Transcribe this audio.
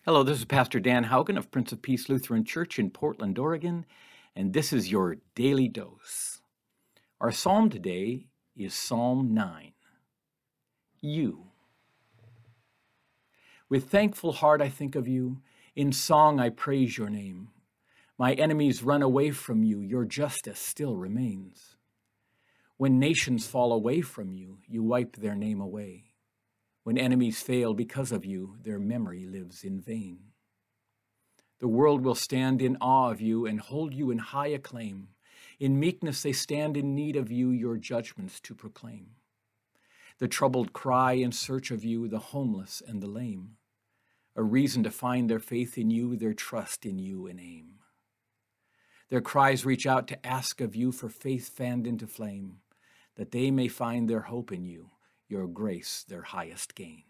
Hello, this is Pastor Dan Haugen of Prince of Peace Lutheran Church in Portland, Oregon, and this is your Daily Dose. Our psalm today is Psalm 9. You. With thankful heart I think of you, in song I praise your name. My enemies run away from you, your justice still remains. When nations fall away from you, you wipe their name away. When enemies fail because of you, their memory lives in vain. The world will stand in awe of you and hold you in high acclaim. In meekness they stand in need of you, your judgments to proclaim. The troubled cry in search of you, the homeless and the lame. A reason to find their faith in you, their trust in you and aim. Their cries reach out to ask of you for faith fanned into flame, that they may find their hope in you, your grace their highest gain.